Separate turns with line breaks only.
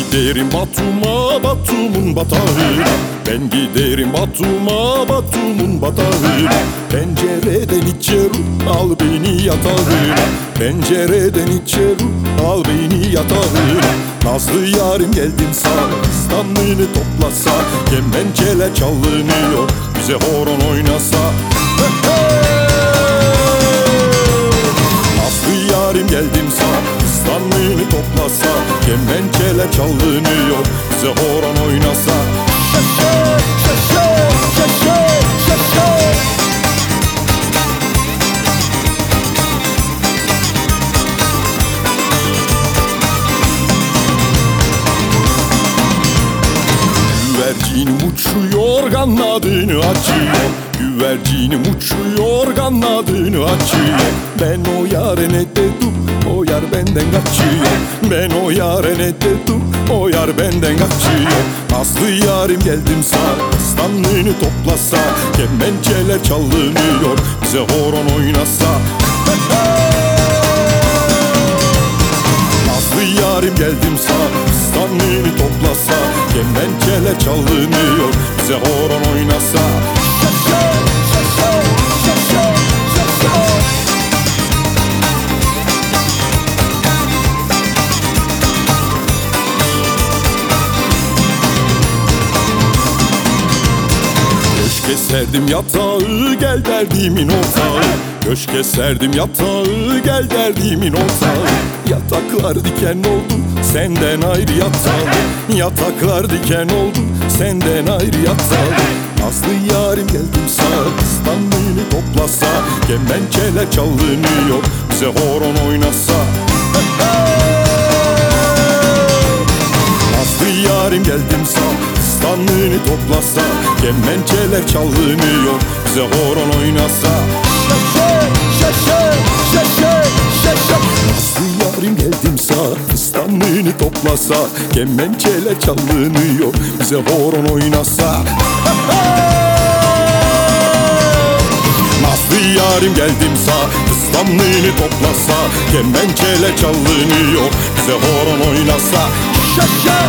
giderim Batum'a, Batum'un batağına. Ben giderim Batum'a, Batum'un batağına. Pencereden içeri al beni yatağına. Pencereden içeri al beni yatağına. Nazlı yarim geldim sana, İstanbul'u toplasa. Kemençeler çalınıyor, bize horon oynasa. Nazlı yarim geldim sana, İstanbul'u toplasa. Kemençeler çalınıyor, bize horon oynasa. Şaşe, şaşe, şaşe, şaşe. Güvercinim uçuyor, kanadını açıyor. Güvercinim uçuyor, kanadını açıyor. Ben o yare ne dedim, o yar benden kaçıyor. Ben o yare ne dedim, o yar benden kaçıyor. Nazlı yarim geldim sana, İstanbul'u toplasa. Kemençeler çalınıyor, bize horon oynasa. Nazlı yarim geldim sana, İstanbul'u toplasa. Kemençeler çalınıyor, bize horon oynasa. Şaşe, şaşe, şaşe, şaşe. Köşke serdim yatağı, gel derdimin ortağı. Köşke serdim yatağı, gel derdimin ortağı. Yataklar diken oldu, senden ayrı yatağı. Yataklar diken oldu, senden ayrı yatağı. Nazlı yarim geldim sana, İstanbul'u toplasa. Kemençeler çalınıyor, bize horon oynasa. Nazlı yarim geldim sana, İstanbul'u toplasa. Kemençeler çalınıyor, bize horon oynasa. Şaşe, şaşe, şaşe, şaşe. Nazlı yarim geldim sana, İstanbul'u toplasa. Kemençeler çalınıyor, bize horon oynasa. Nazlı yarim geldim sana, İstanbul'u toplasa. Kemençeler çalınıyor, bize horon oynasa. Şaşe.